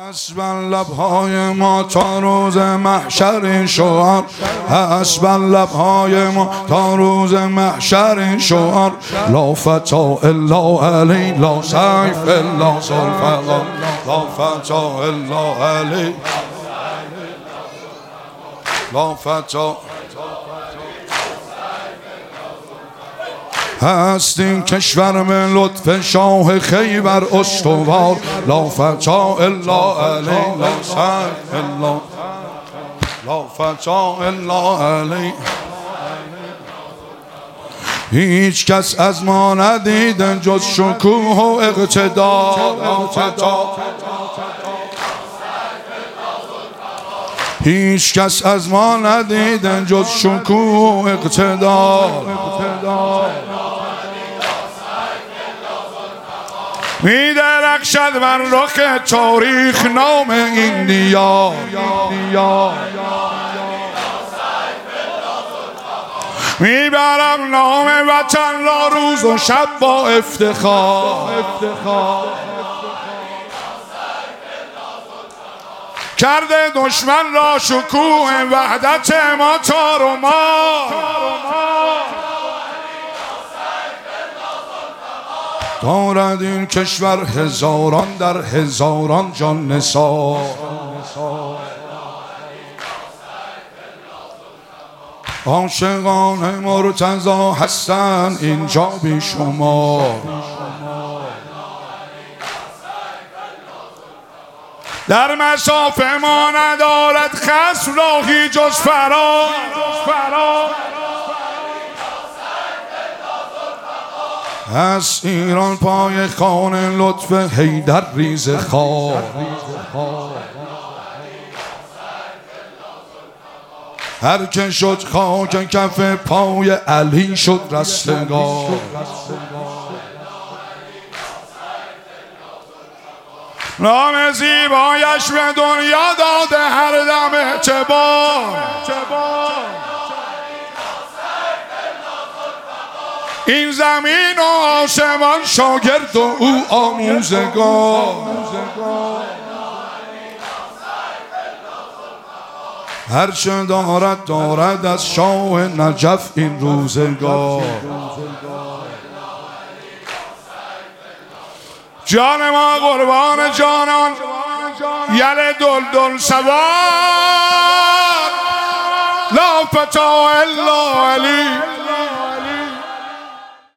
هست بر لبهای ما تا روز محشر این شعار، هست بر لبهای ما تا روز محشر این شعار. لا فتا الا علی، لا سیف الا ذوالفقار، لا فتا الا علی، لا فتا. هست این کشور به لطف شاه خیبر استوار. لا فتا الا علی، لا سیف الا، لا فتا الا علی. هیچ کس از ما ندیدن جز شکوه و اقتدار. لا فتا، هیچ کس از ما ندیدن جز شکوه و اقتدار. می درخشد بر رخ تاریخ نام این دیار. می برم نام وطن را روز و شب با افتخار. کرده دشمن را شکوه وحدت ما تار و مار. دارد این کشور هزاران در هزاران جان نثار. عاشقان مرتضی هستند اینجا بی شمار. در مصاف ما ندارد خصم راهی جز فرار. از ایران پای خانه لطف حیدر ریز خار. هر که شد خاک کف پای علی شد رستگار. نام زیبایش به دنیا داده هر دم اعتبار. این زمین و آسمان شاگرد و او آموزگار. هر چه دارد از شاه نجف این روزگار. جان ما قربان جانان یل دلدل سوار. لا فتا الا علی.